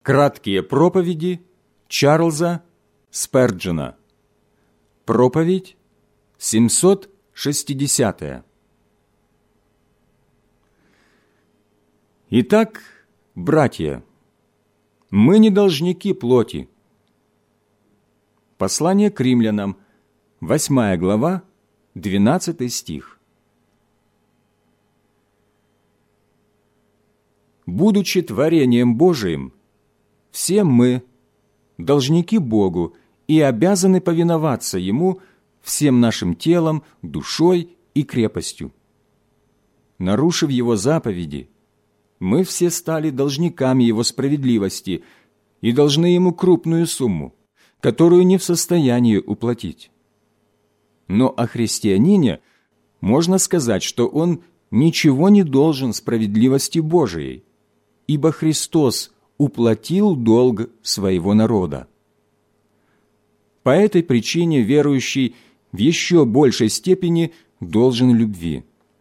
Краткие проповеди Чарльза Сперджена. Проповедь 760. Итак, братья, мы не должники плоти. Послание к римлянам, 8 глава, 12 стих. Будучи творением Божиим, все мы должники Богу и обязаны повиноваться Ему всем нашим телом, душой и крепостью. Нарушив Его заповеди, мы все стали должниками Его справедливости и должны Ему крупную сумму, которую не в состоянии уплатить. Но о христианине можно сказать, что он ничего не должен справедливости Божией, ибо Христос уплатил долг своего народа. По этой причине верующий в еще большей степени должен любви.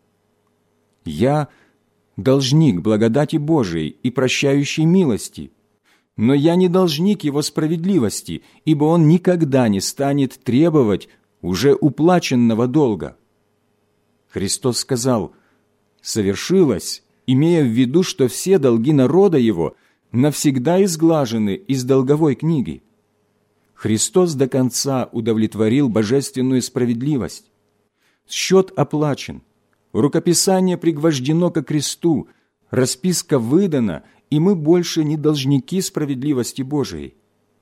Я должник благодати Божией и прощающей милости, но я не должник Его справедливости, ибо Он никогда не станет требовать уже уплаченного долга. Христос сказал: «Совершилось», имея в виду, что все долги народа Его навсегда изглажены из долговой книги. Христос до конца удовлетворил божественную справедливость. Счет оплачен, рукописание пригвождено ко кресту, расписка выдана, и мы больше не должники справедливости Божией.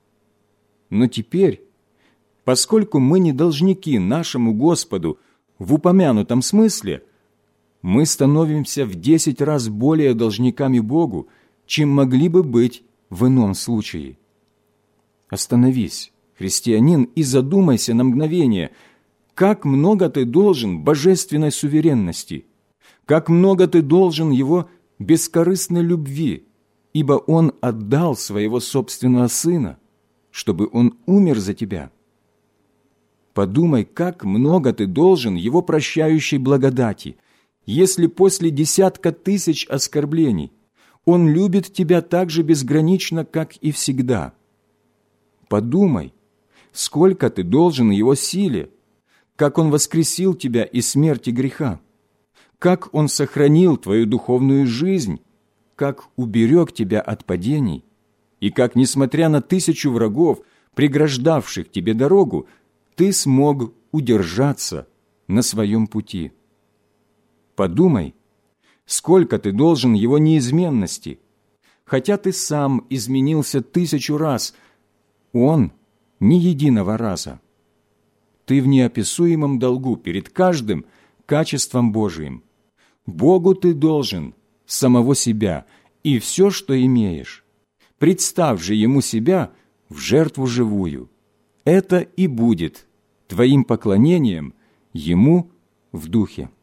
Но теперь, поскольку мы не должники нашему Господу в упомянутом смысле, мы становимся в 10 раз более должниками Богу, чем могли бы быть в ином случае. Остановись, христианин, и задумайся на мгновение, как много ты должен божественной суверенности, как много ты должен Его бескорыстной любви, ибо Он отдал Своего собственного Сына, чтобы Он умер за тебя. Подумай, как много ты должен Его прощающей благодати, если после десятка тысяч оскорблений Он любит тебя так же безгранично, как и всегда. Подумай, сколько ты должен Его силе, как Он воскресил тебя из смерти греха, как Он сохранил твою духовную жизнь, как уберег тебя от падений, и как, несмотря на 1000 врагов, преграждавших тебе дорогу, ты смог удержаться на своем пути. Подумай, сколько ты должен Его неизменности, хотя ты сам изменился 1000 раз, Он ни единого раза. Ты в неописуемом долгу перед каждым качеством Божиим. Богу ты должен самого себя и все, что имеешь. Представь же Ему себя в жертву живую. Это и будет твоим поклонением Ему в духе.